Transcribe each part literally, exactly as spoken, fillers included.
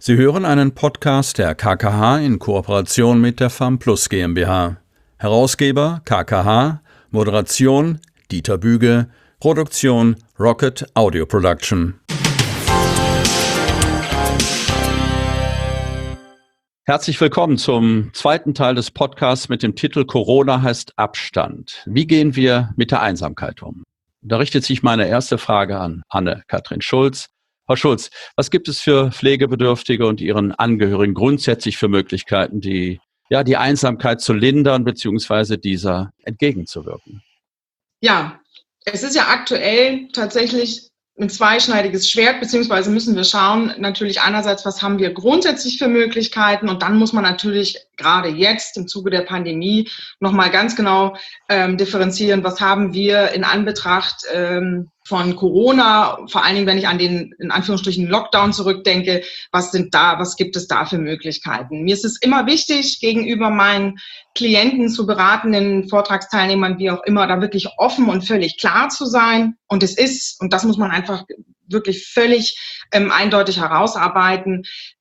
Sie hören einen Podcast der K K H in Kooperation mit der FARMplus GmbH. Herausgeber K K H, Moderation Dieter Büge, Produktion Rocket Audio Production. Herzlich willkommen zum zweiten Teil des Podcasts mit dem Titel Corona heißt Abstand. Wie gehen wir mit der Einsamkeit um? Da richtet sich meine erste Frage an Anne-Kathrin Schulz. Frau Schulz, was gibt es für Pflegebedürftige und ihren Angehörigen grundsätzlich für Möglichkeiten, die, ja, die Einsamkeit zu lindern bzw. dieser entgegenzuwirken? Ja, es ist ja aktuell tatsächlich ein zweischneidiges Schwert, beziehungsweise müssen wir schauen, natürlich einerseits, was haben wir grundsätzlich für Möglichkeiten, und dann muss man natürlich gerade jetzt im Zuge der Pandemie nochmal ganz genau ähm, differenzieren, was haben wir in Anbetracht ähm, von Corona, vor allen Dingen, wenn ich an den, in Anführungsstrichen, Lockdown zurückdenke, was sind da, was gibt es da für Möglichkeiten? Mir ist es immer wichtig, gegenüber meinen Klienten, zu beratenden Vortragsteilnehmern, wie auch immer, da wirklich offen und völlig klar zu sein. Und es ist, und das muss man einfach wirklich völlig ähm, eindeutig herausarbeiten,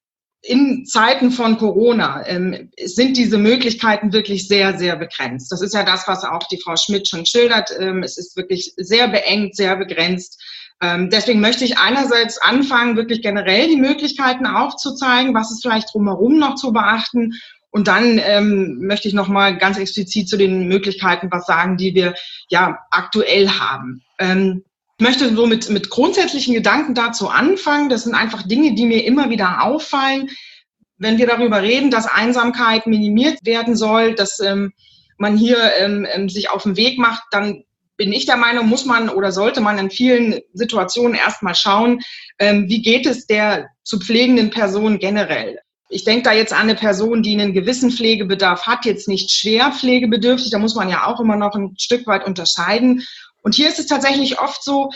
in Zeiten von Corona ähm, sind diese Möglichkeiten wirklich sehr, sehr begrenzt. Das ist ja das, was auch die Frau Schmidt schon schildert. Ähm, es ist wirklich sehr beengt, sehr begrenzt. Ähm, deswegen möchte ich einerseits anfangen, wirklich generell die Möglichkeiten aufzuzeigen, was ist vielleicht drumherum noch zu beachten. Und dann ähm, möchte ich nochmal ganz explizit zu den Möglichkeiten was sagen, die wir ja aktuell haben. Ähm, Ich möchte so mit, mit grundsätzlichen Gedanken dazu anfangen. Das sind einfach Dinge, die mir immer wieder auffallen, wenn wir darüber reden, dass Einsamkeit minimiert werden soll, dass ähm, man hier ähm, sich auf den Weg macht, dann bin ich der Meinung, muss man oder sollte man in vielen Situationen erstmal schauen, ähm, wie geht es der zu pflegenden Person generell. Ich denke da jetzt an eine Person, die einen gewissen Pflegebedarf hat, jetzt nicht schwer pflegebedürftig, da muss man ja auch immer noch ein Stück weit unterscheiden. Und hier ist es tatsächlich oft so,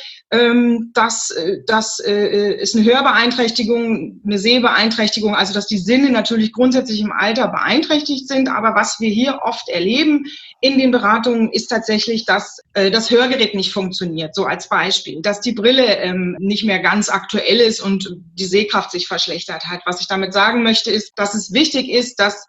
dass, dass es eine Hörbeeinträchtigung, eine Sehbeeinträchtigung, also dass die Sinne natürlich grundsätzlich im Alter beeinträchtigt sind. Aber was wir hier oft erleben in den Beratungen ist tatsächlich, dass das Hörgerät nicht funktioniert, so als Beispiel, dass die Brille nicht mehr ganz aktuell ist und die Sehkraft sich verschlechtert hat. Was ich damit sagen möchte, ist, dass es wichtig ist, dass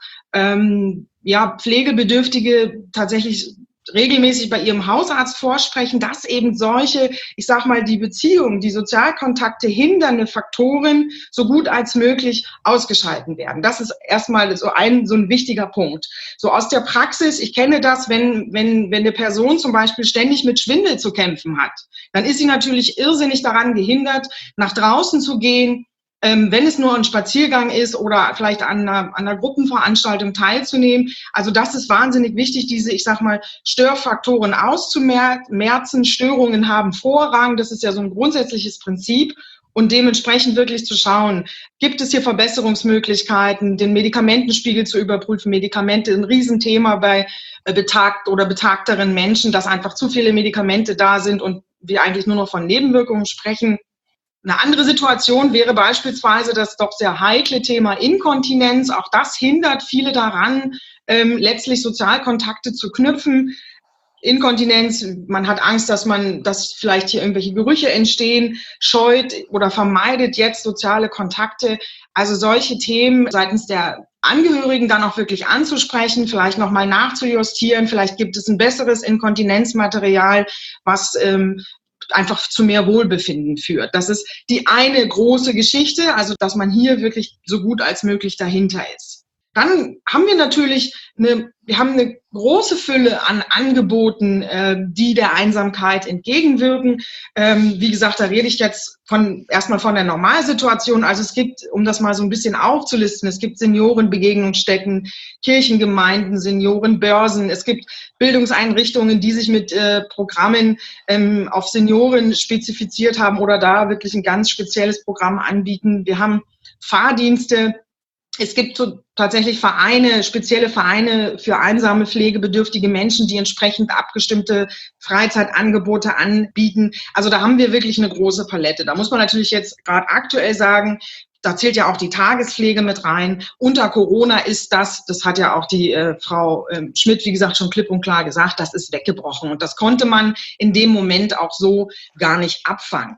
ähm, ja, Pflegebedürftige tatsächlich regelmäßig bei ihrem Hausarzt vorsprechen, dass eben solche, ich sag mal, die Beziehungen, die Sozialkontakte hindernde Faktoren so gut als möglich ausgeschalten werden. Das ist erstmal so ein, so ein wichtiger Punkt. So aus der Praxis, ich kenne das, wenn, wenn, wenn eine Person zum Beispiel ständig mit Schwindel zu kämpfen hat, dann ist sie natürlich irrsinnig daran gehindert, nach draußen zu gehen, Ähm, wenn es nur ein Spaziergang ist oder vielleicht an einer, an einer Gruppenveranstaltung teilzunehmen. Also das ist wahnsinnig wichtig, diese, ich sag mal, Störfaktoren auszumerzen. Störungen haben Vorrang, das ist ja so ein grundsätzliches Prinzip. Und dementsprechend wirklich zu schauen, gibt es hier Verbesserungsmöglichkeiten, den Medikamentenspiegel zu überprüfen. Medikamente ein Riesenthema bei betagt oder betagteren Menschen, dass einfach zu viele Medikamente da sind und wir eigentlich nur noch von Nebenwirkungen sprechen. Eine andere Situation wäre beispielsweise das doch sehr heikle Thema Inkontinenz. Auch das hindert viele daran, ähm, letztlich Sozialkontakte zu knüpfen. Inkontinenz, man hat Angst, dass man, dass vielleicht hier irgendwelche Gerüche entstehen, scheut oder vermeidet jetzt soziale Kontakte. Also solche Themen seitens der Angehörigen dann auch wirklich anzusprechen, vielleicht nochmal nachzujustieren. Vielleicht gibt es ein besseres Inkontinenzmaterial, was ähm, einfach zu mehr Wohlbefinden führt. Das ist die eine große Geschichte, also dass man hier wirklich so gut als möglich dahinter ist. Dann haben wir natürlich eine, wir haben eine große Fülle an Angeboten, äh, die der Einsamkeit entgegenwirken. Ähm, wie gesagt, da rede ich jetzt von erstmal von der Normalsituation. Also es gibt, um das mal so ein bisschen aufzulisten, es gibt Seniorenbegegnungsstätten, Kirchengemeinden, Seniorenbörsen, es gibt Bildungseinrichtungen, die sich mit äh, Programmen ähm, auf Senioren spezifiziert haben oder da wirklich ein ganz spezielles Programm anbieten. Wir haben Fahrdienste. Es gibt so tatsächlich Vereine, spezielle Vereine für einsame, pflegebedürftige Menschen, die entsprechend abgestimmte Freizeitangebote anbieten. Also da haben wir wirklich eine große Palette. Da muss man natürlich jetzt gerade aktuell sagen, da zählt ja auch die Tagespflege mit rein. Unter Corona ist das, das hat ja auch die äh, Frau äh, Schmidt, wie gesagt, schon klipp und klar gesagt, das ist weggebrochen. Und das konnte man in dem Moment auch so gar nicht abfangen.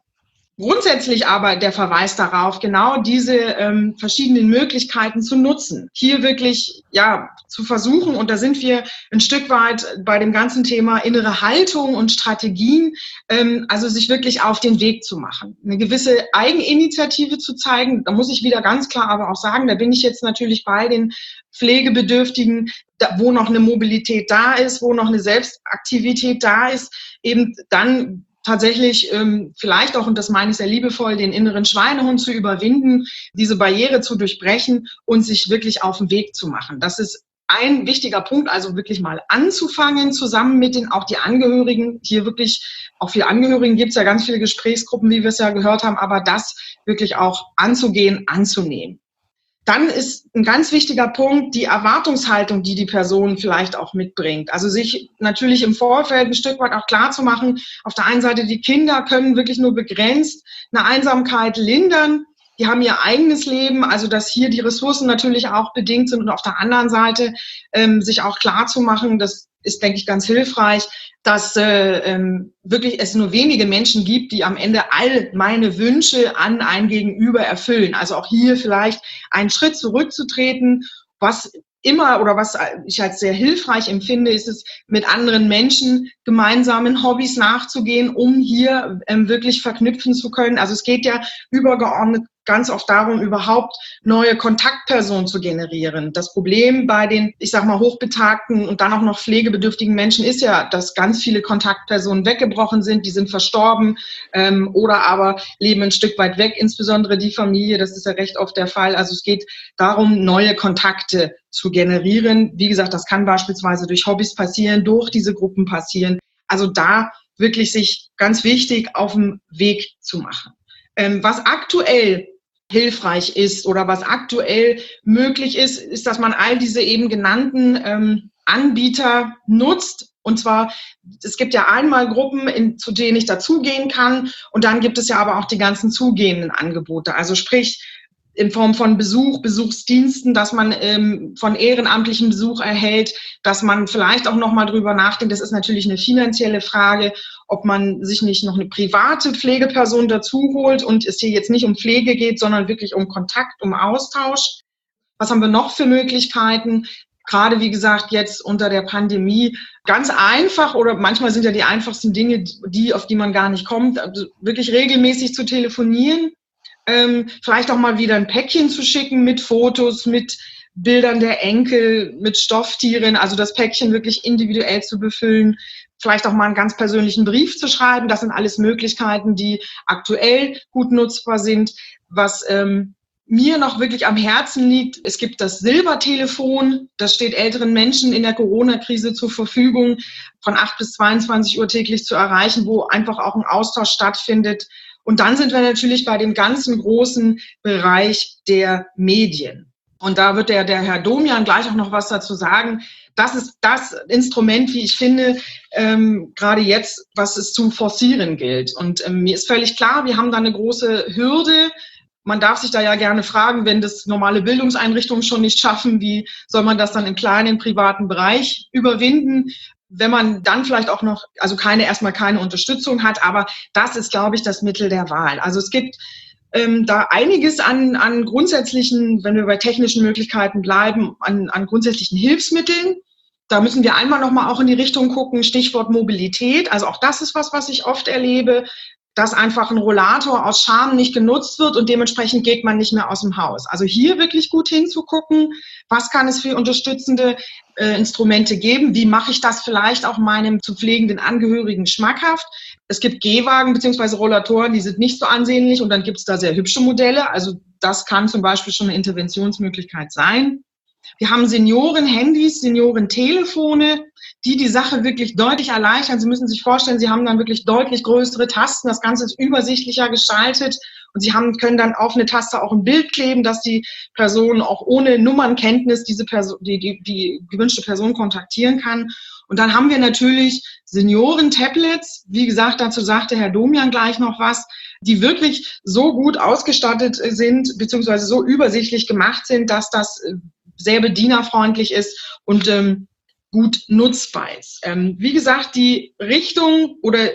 Grundsätzlich aber der Verweis darauf, genau diese ähm, verschiedenen Möglichkeiten zu nutzen. Hier wirklich ja zu versuchen, und da sind wir ein Stück weit bei dem ganzen Thema innere Haltung und Strategien, ähm, also sich wirklich auf den Weg zu machen. Eine gewisse Eigeninitiative zu zeigen, da muss ich wieder ganz klar aber auch sagen, da bin ich jetzt natürlich bei den Pflegebedürftigen, da, wo noch eine Mobilität da ist, wo noch eine Selbstaktivität da ist, eben dann tatsächlich ähm, vielleicht auch, und das meine ich sehr liebevoll, den inneren Schweinehund zu überwinden, diese Barriere zu durchbrechen und sich wirklich auf den Weg zu machen. Das ist ein wichtiger Punkt, also wirklich mal anzufangen, zusammen mit den auch die Angehörigen, hier wirklich, auch für Angehörigen gibt es ja ganz viele Gesprächsgruppen, wie wir es ja gehört haben, aber das wirklich auch anzugehen, anzunehmen. Dann ist ein ganz wichtiger Punkt die Erwartungshaltung, die die Person vielleicht auch mitbringt. Also sich natürlich im Vorfeld ein Stück weit auch klar zu machen, auf der einen Seite, die Kinder können wirklich nur begrenzt eine Einsamkeit lindern. Die haben ihr eigenes Leben, also dass hier die Ressourcen natürlich auch bedingt sind und auf der anderen Seite ähm, sich auch klar zu machen, das ist, denke ich, ganz hilfreich, dass äh, ähm, wirklich es nur wenige Menschen gibt, die am Ende all meine Wünsche an ein Gegenüber erfüllen. Also auch hier vielleicht einen Schritt zurückzutreten, was immer oder was ich als sehr hilfreich empfinde, ist es, mit anderen Menschen gemeinsamen Hobbys nachzugehen, um hier ähm, wirklich verknüpfen zu können. Also es geht ja übergeordnet ganz oft darum, überhaupt neue Kontaktpersonen zu generieren. Das Problem bei den, ich sag mal, hochbetagten und dann auch noch pflegebedürftigen Menschen ist ja, dass ganz viele Kontaktpersonen weggebrochen sind, die sind verstorben ähm, oder aber leben ein Stück weit weg, insbesondere die Familie, das ist ja recht oft der Fall. Also es geht darum, neue Kontakte zu generieren. Wie gesagt, das kann beispielsweise durch Hobbys passieren, durch diese Gruppen passieren. Also da wirklich sich ganz wichtig auf den Weg zu machen. Ähm, was aktuell hilfreich ist oder was aktuell möglich ist, ist, dass man all diese eben genannten ähm, Anbieter nutzt. Und zwar, es gibt ja einmal Gruppen, in, zu denen ich dazugehen kann, und dann gibt es ja aber auch die ganzen zugehenden Angebote. Also sprich, in Form von Besuch, Besuchsdiensten, dass man ähm, von ehrenamtlichen Besuch erhält, dass man vielleicht auch noch mal drüber nachdenkt. Das ist natürlich eine finanzielle Frage, ob man sich nicht noch eine private Pflegeperson dazu holt und es hier jetzt nicht um Pflege geht, sondern wirklich um Kontakt, um Austausch. Was haben wir noch für Möglichkeiten? Gerade, wie gesagt, jetzt unter der Pandemie ganz einfach, oder manchmal sind ja die einfachsten Dinge, die, auf die man gar nicht kommt, also wirklich regelmäßig zu telefonieren. Ähm, vielleicht auch mal wieder ein Päckchen zu schicken mit Fotos, mit Bildern der Enkel, mit Stofftieren, also das Päckchen wirklich individuell zu befüllen, vielleicht auch mal einen ganz persönlichen Brief zu schreiben. Das sind alles Möglichkeiten, die aktuell gut nutzbar sind. Was ähm, mir noch wirklich am Herzen liegt, es gibt das Silbertelefon, das steht älteren Menschen in der Corona-Krise zur Verfügung, von acht bis zweiundzwanzig Uhr täglich zu erreichen, wo einfach auch ein Austausch stattfindet. Und dann sind wir natürlich bei dem ganzen großen Bereich der Medien. Und da wird der, der Herr Domian gleich auch noch was dazu sagen. Das ist das Instrument, wie ich finde, ähm, gerade jetzt, was es zu forcieren gilt. Und ähm, mir ist völlig klar, wir haben da eine große Hürde. Man darf sich da ja gerne fragen, wenn das normale Bildungseinrichtungen schon nicht schaffen, wie soll man das dann im kleinen privaten Bereich überwinden? Wenn man dann vielleicht auch noch, also keine, erstmal keine Unterstützung hat, aber das ist, glaube ich, das Mittel der Wahl. Also es gibt ähm, da einiges an, an grundsätzlichen, wenn wir bei technischen Möglichkeiten bleiben, an, an grundsätzlichen Hilfsmitteln. Da müssen wir einmal nochmal auch in die Richtung gucken, Stichwort Mobilität. Also auch das ist was, was ich oft erlebe, dass einfach ein Rollator aus Scham nicht genutzt wird und dementsprechend geht man nicht mehr aus dem Haus. Also hier wirklich gut hinzugucken, was kann es für unterstützende äh, Instrumente geben, wie mache ich das vielleicht auch meinem zu pflegenden Angehörigen schmackhaft. Es gibt Gehwagen bzw. Rollatoren, die sind nicht so ansehnlich und dann gibt es da sehr hübsche Modelle. Also das kann zum Beispiel schon eine Interventionsmöglichkeit sein. Wir haben Senioren-Handys, Senioren-Telefone, die die Sache wirklich deutlich erleichtern. Sie müssen sich vorstellen, Sie haben dann wirklich deutlich größere Tasten. Das Ganze ist übersichtlicher gestaltet und Sie haben, können dann auf eine Taste auch ein Bild kleben, dass die Person auch ohne Nummernkenntnis diese Person, die, die, die gewünschte Person kontaktieren kann. Und dann haben wir natürlich Senioren-Tablets. Wie gesagt, dazu sagte Herr Domian gleich noch was, die wirklich so gut ausgestattet sind, beziehungsweise so übersichtlich gemacht sind, dass das sehr bedienerfreundlich ist und ähm, gut nutzbar ist. Ähm, wie gesagt, die Richtung oder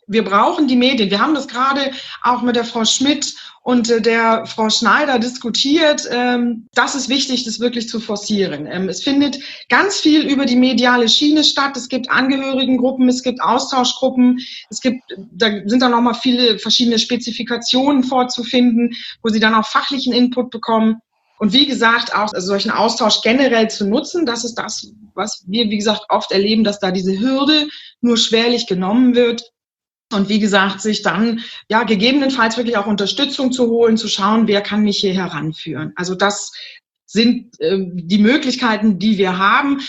wir brauchen die Medien. Wir haben das gerade auch mit der Frau Schmidt und äh, der Frau Schneider diskutiert. Ähm, das ist wichtig, das wirklich zu forcieren. Ähm, es findet ganz viel über die mediale Schiene statt. Es gibt Angehörigengruppen, es gibt Austauschgruppen, es gibt, da sind dann nochmal viele verschiedene Spezifikationen vorzufinden, wo Sie dann auch fachlichen Input bekommen. Und wie gesagt, auch solchen Austausch generell zu nutzen, das ist das, was wir, wie gesagt, oft erleben, dass da diese Hürde nur schwerlich genommen wird. Und wie gesagt, sich dann ja gegebenenfalls wirklich auch Unterstützung zu holen, zu schauen, wer kann mich hier heranführen. Also das sind äh, die Möglichkeiten, die wir haben.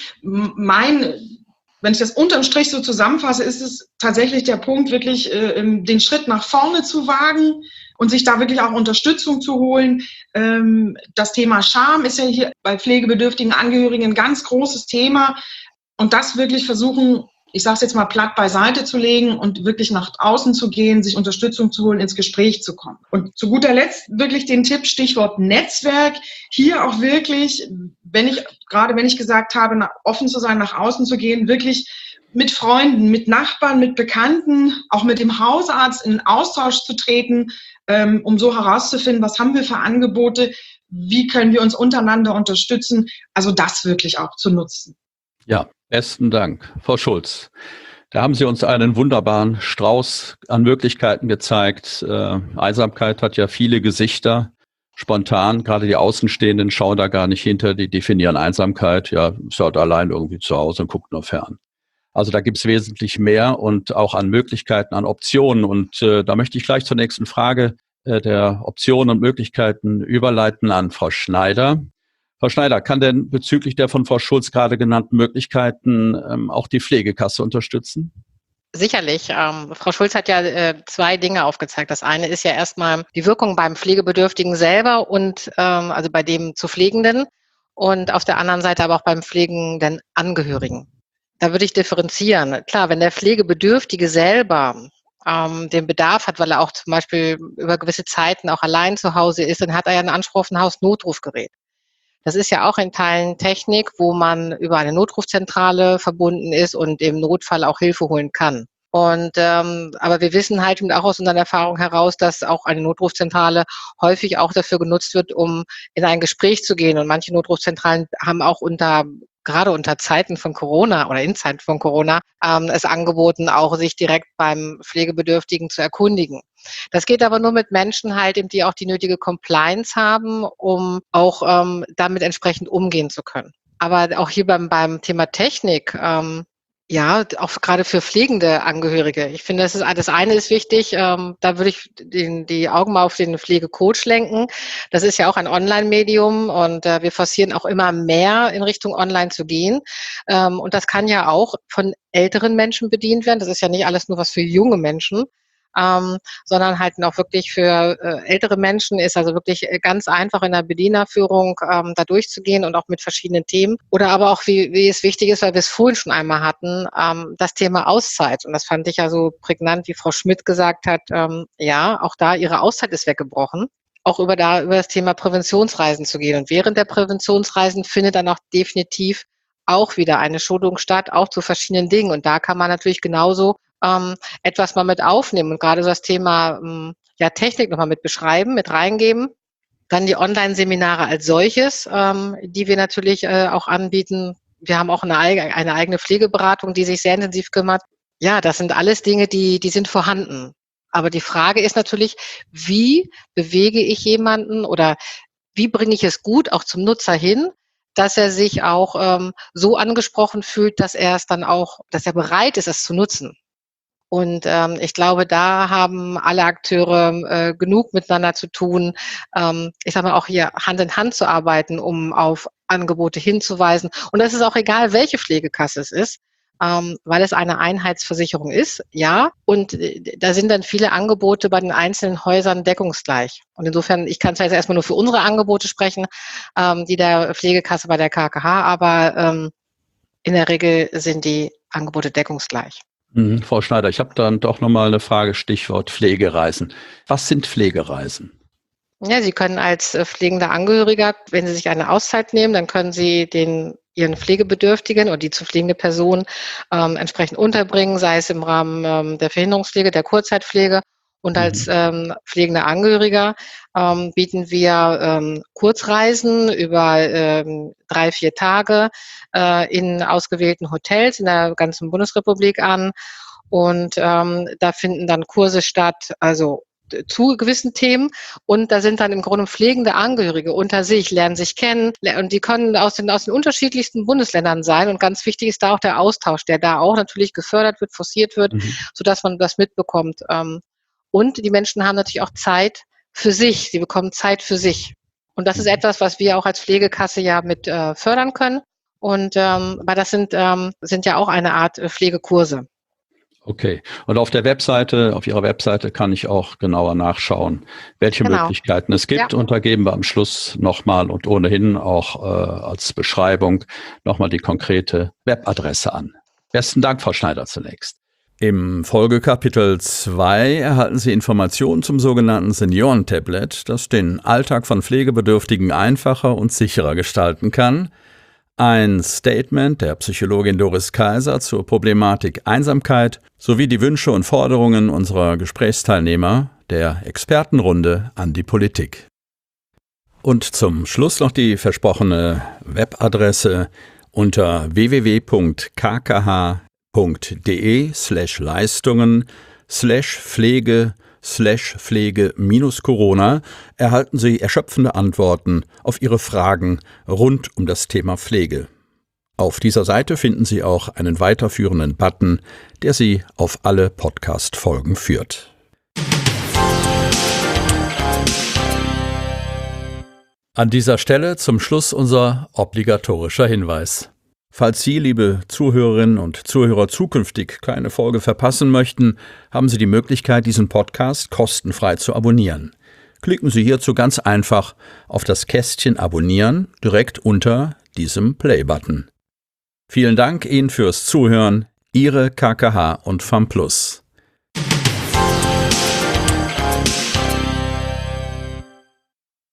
Mein, wenn ich das unterm Strich so zusammenfasse, ist es tatsächlich der Punkt, wirklich äh, den Schritt nach vorne zu wagen und sich da wirklich auch Unterstützung zu holen. Ähm, das Thema Scham ist ja hier bei pflegebedürftigen Angehörigen ein ganz großes Thema. Und das wirklich versuchen, ich sage es jetzt mal platt, beiseite zu legen und wirklich nach außen zu gehen, sich Unterstützung zu holen, ins Gespräch zu kommen. Und zu guter Letzt wirklich den Tipp, Stichwort Netzwerk, hier auch wirklich, wenn ich, gerade wenn ich gesagt habe, offen zu sein, nach außen zu gehen, wirklich mit Freunden, mit Nachbarn, mit Bekannten, auch mit dem Hausarzt in Austausch zu treten, ähm, um so herauszufinden, was haben wir für Angebote, wie können wir uns untereinander unterstützen, also das wirklich auch zu nutzen. Ja, besten Dank, Frau Schulz. Da haben Sie uns einen wunderbaren Strauß an Möglichkeiten gezeigt. Äh, Einsamkeit hat ja viele Gesichter. Spontan, gerade die Außenstehenden schauen da gar nicht hinter, die definieren Einsamkeit. Ja, ist halt allein irgendwie zu Hause und guckt nur fern. Also da gibt es wesentlich mehr und auch an Möglichkeiten, an Optionen. Und äh, da möchte ich gleich zur nächsten Frage äh, der Optionen und Möglichkeiten überleiten an Frau Schneider. Frau Schneider, kann denn bezüglich der von Frau Schulz gerade genannten Möglichkeiten ähm, auch die Pflegekasse unterstützen? Sicherlich. Ähm, Frau Schulz hat ja äh, zwei Dinge aufgezeigt. Das eine ist ja erstmal die Wirkung beim Pflegebedürftigen selber und ähm, also bei dem zu Pflegenden und auf der anderen Seite aber auch beim pflegenden Angehörigen. Da würde ich differenzieren. Klar, wenn der Pflegebedürftige selber ähm, den Bedarf hat, weil er auch zum Beispiel über gewisse Zeiten auch allein zu Hause ist, dann hat er ja einen Anspruch auf ein Hausnotrufgerät. Das ist ja auch in Teilen Technik, wo man über eine Notrufzentrale verbunden ist und im Notfall auch Hilfe holen kann. Und ähm, aber wir wissen halt auch aus unseren Erfahrungen heraus, dass auch eine Notrufzentrale häufig auch dafür genutzt wird, um in ein Gespräch zu gehen. Und manche Notrufzentralen haben auch unter gerade unter Zeiten von Corona oder in Zeiten von Corona ähm, es angeboten, auch sich direkt beim Pflegebedürftigen zu erkundigen. Das geht aber nur mit Menschen halt, die auch die nötige Compliance haben, um auch ähm, damit entsprechend umgehen zu können. Aber auch hier beim, beim Thema Technik, ähm, ja, auch gerade für pflegende Angehörige. Ich finde, das ist das eine ist wichtig. Ähm, da würde ich den, die Augen mal auf den Pflegecoach lenken. Das ist ja auch ein Online-Medium und äh, wir forcieren auch immer mehr in Richtung Online zu gehen. Ähm, und das kann ja auch von älteren Menschen bedient werden. Das ist ja nicht alles nur was für junge Menschen. Ähm, sondern halt auch wirklich für äh, ältere Menschen ist also wirklich ganz einfach in der Bedienerführung ähm, da durchzugehen und auch mit verschiedenen Themen. Oder aber auch, wie, wie es wichtig ist, weil wir es vorhin schon einmal hatten, ähm, das Thema Auszeit. Und das fand ich ja so prägnant, wie Frau Schmidt gesagt hat, ähm, ja, auch da ihre Auszeit ist weggebrochen. Auch über, da, über das Thema Präventionsreisen zu gehen. Und während der Präventionsreisen findet dann auch definitiv auch wieder eine Schulung statt, auch zu verschiedenen Dingen. Und da kann man natürlich genauso ähm, etwas mal mit aufnehmen und gerade so das Thema ähm, ja, Technik nochmal mit beschreiben, mit reingeben. Dann die Online-Seminare als solches, ähm, die wir natürlich äh, auch anbieten. Wir haben auch eine, eine eigene Pflegeberatung, die sich sehr intensiv kümmert. Ja, das sind alles Dinge, die, die sind vorhanden. Aber die Frage ist natürlich, wie bewege ich jemanden oder wie bringe ich es gut auch zum Nutzer hin, dass er sich auch ähm, so angesprochen fühlt, dass er es dann auch, dass er bereit ist, es zu nutzen. Und ähm, ich glaube, da haben alle Akteure äh, genug miteinander zu tun, ähm, ich sage mal auch hier Hand in Hand zu arbeiten, um auf Angebote hinzuweisen. Und das ist auch egal, welche Pflegekasse es ist, ähm, weil es eine Einheitsversicherung ist, ja. Und äh, da sind dann viele Angebote bei den einzelnen Häusern deckungsgleich. Und insofern, ich kann zwar jetzt erstmal nur für unsere Angebote sprechen, ähm, die der Pflegekasse bei der K K H, aber ähm, in der Regel sind die Angebote deckungsgleich. Mhm, Frau Schneider, ich habe dann doch nochmal eine Frage, Stichwort Pflegereisen. Was sind Pflegereisen? Ja, Sie können als äh, pflegender Angehöriger, wenn Sie sich eine Auszeit nehmen, dann können Sie den Ihren Pflegebedürftigen oder die zu pflegende Person ähm, entsprechend unterbringen, sei es im Rahmen ähm, der Verhinderungspflege, der Kurzzeitpflege. Und als Mhm. ähm, pflegender Angehöriger ähm, bieten wir ähm, Kurzreisen über ähm, drei, vier Tage äh, in ausgewählten Hotels in der ganzen Bundesrepublik an. Und ähm, da finden dann Kurse statt, also d- zu gewissen Themen. Und da sind dann im Grunde pflegende Angehörige unter sich, lernen sich kennen. le- Und die können aus den, aus den unterschiedlichsten Bundesländern sein. Und ganz wichtig ist da auch der Austausch, der da auch natürlich gefördert wird, forciert wird, Mhm. sodass man das mitbekommt. Ähm, und die Menschen haben natürlich auch Zeit für sich. Sie bekommen Zeit für sich. Und das ist Mhm. etwas, was wir auch als Pflegekasse ja mit äh, fördern können. Und ähm, aber das sind, ähm, sind ja auch eine Art äh, Pflegekurse. Okay. Und auf der Webseite, auf Ihrer Webseite kann ich auch genauer nachschauen, welche Genau. Möglichkeiten es Ja. gibt. Und da geben wir am Schluss nochmal und ohnehin auch äh, als Beschreibung nochmal die konkrete Webadresse an. Besten Dank, Frau Schneider, zunächst. Im Folgekapitel zwei erhalten Sie Informationen zum sogenannten Senioren-Tablet, das den Alltag von Pflegebedürftigen einfacher und sicherer gestalten kann. Ein Statement der Psychologin Doris Kaiser zur Problematik Einsamkeit sowie die Wünsche und Forderungen unserer Gesprächsteilnehmer der Expertenrunde an die Politik. Und zum Schluss noch die versprochene Webadresse unter w w w punkt k k h punkt d e slash Leistungen slash Pflege slash Pflege minus Corona erhalten Sie erschöpfende Antworten auf Ihre Fragen rund um das Thema Pflege. Auf dieser Seite finden Sie auch einen weiterführenden Button, der Sie auf alle Podcast-Folgen führt. An dieser Stelle zum Schluss unser obligatorischer Hinweis. Falls Sie, liebe Zuhörerinnen und Zuhörer, zukünftig keine Folge verpassen möchten, haben Sie die Möglichkeit, diesen Podcast kostenfrei zu abonnieren. Klicken Sie hierzu ganz einfach auf das Kästchen Abonnieren direkt unter diesem Play-Button. Vielen Dank Ihnen fürs Zuhören, Ihre K K H und FAMPlus.